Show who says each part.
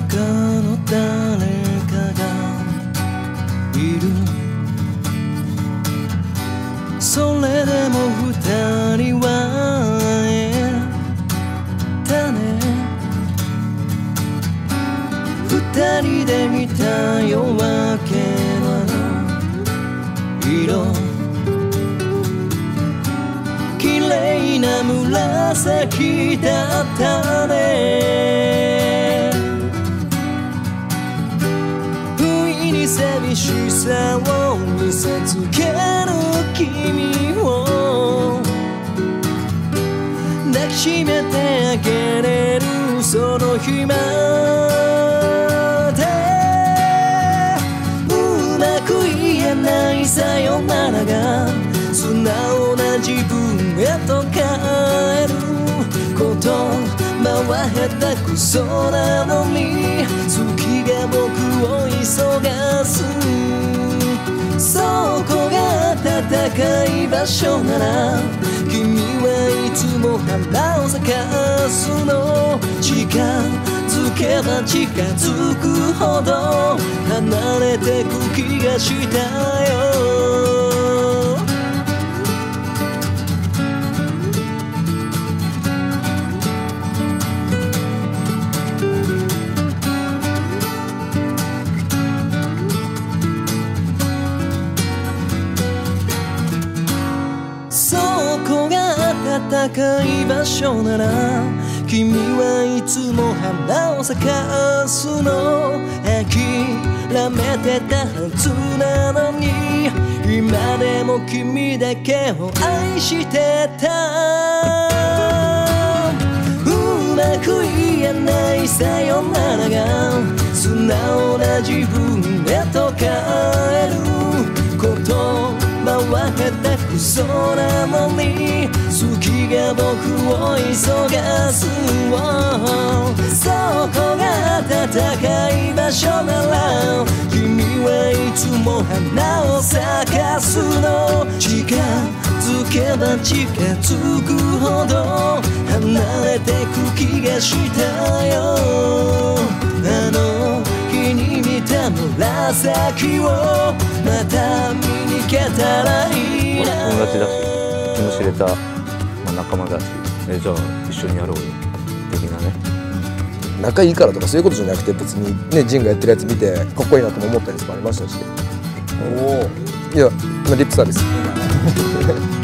Speaker 1: 中の誰かがいる。それでも二人は会えたね。二人で見た夜明けの色、綺麗な紫だったね。不意に寂しさを見せつける君を抱きしめてあげれるその日まで、うまく言えないさよならが素直な自分へと帰る。言葉は下手くそなのに月が僕を急がす。そこが暖かい場所なら君はいつも花を咲かすの。近づけば近づくほど離れてく気がしたよ。そこが暖かい場所なら君はいつも花を咲かすの。諦めてたはずなのに今でも君だけを愛してた。うまく言えないさよならが素直な自分へと帰る。言葉は下手くそなのに月が僕を急がす。そこが暖かい場所なら君はいつも花を咲かすの。近づけば近づくほど離れてく気がしたよ。あの日に見た紫をまた見に行けたらいいな。
Speaker 2: 友達だし気の知れた、仲間だし、じゃあ一緒にやろうよ的なね。
Speaker 3: 仲いいからとかそういうことじゃなくて、別にね、ジンがやってるやつ見てかっこいいなとも思ったりもありましたし。いや、リップサービス